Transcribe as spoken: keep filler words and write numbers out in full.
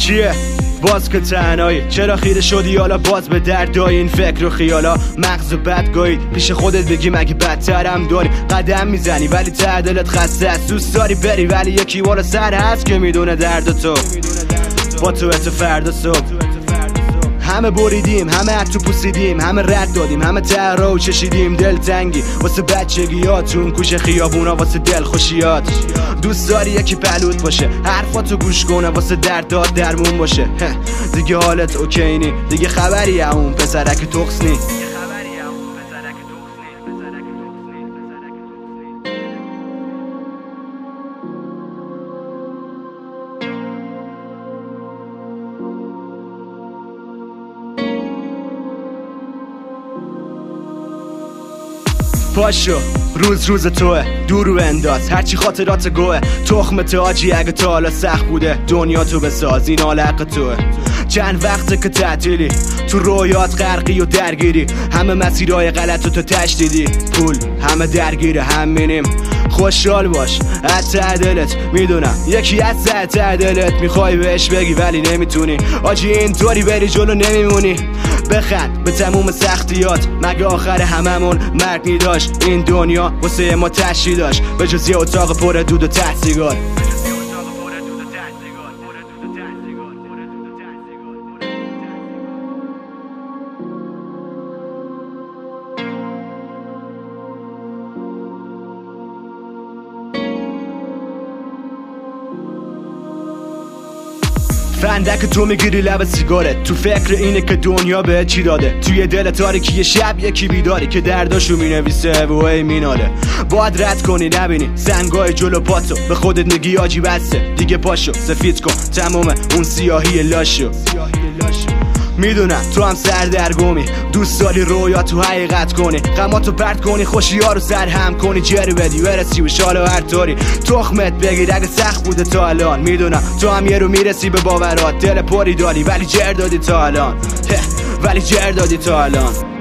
چیه؟ باز که تنهایی چرا خیره شدی حالا باز به دردای این فکر و خیالا؟ مغز و بدگاهی پیش خودت بگی مگه بدترم داری؟ قدم میزنی ولی ته دلت خسته است، دوست داری بری ولی یکی بالا سر هست که میدونه درد تو با تو ات فردا صبح. همه بریدیم، همه اتو پوسیدیم، همه رد دادیم، همه تهرا و چشیدیم دلتنگی واسه بچگیاتون کوچه خیابونا واسه دل خوشیات. دوست داری یکی پلوت باشه حرفاتو گوش کنه واسه دردات درمون باشه. دیگه حالت اوکی نی، دیگه خبری اون پسرک تخصنی. پاشو روز روز توه دورو انداز هرچی خاطرات گوه تخم تاجی اگه تا حالا سخت بوده دنیا تو بساز این حال حق توه. چند وقته که تعطیلی تو رویات غرقی و درگیری، همه مسیرهای غلط تو تشدیدی پول همه درگیر همینیم. خوشحال باش از ته دلت، میدونم یکی از ته دلت میخوای بهش بگی ولی نمیتونی آجی اینطوری بری جلو نمیمونی. بخند به تموم سختیات مگه آخر هممون مرگ داشت این دنیا واسه ما تشی داشت به جز یه اتاق پر دود و ته سیگار. فندک تو میگیری لب سیگارت، تو فکر اینه که دنیا به چی داده، توی دل تاریکی یه شب یکی بیداری که درداشو مینویسه و ای میناله. باید رد کنی نبینی سنگای جلو پاتو، به خودت میگی آجی بسته دیگه پاشو سفید کن تموم اون سیاهی لاشو. میدونم تو هم سردرگمی دوست داری رویا تو حقیقت کنی، غماتو پرت کنی خوشی ها رو سر هم کنی، جری بدی برسی به شال و هر طوری تخمت بگیر اگه سخت بوده تا الان. میدونم تو هم یه رو میرسی به باورات، دل پری داری ولی جر دادی تا الان ولی جر دادی تا الان.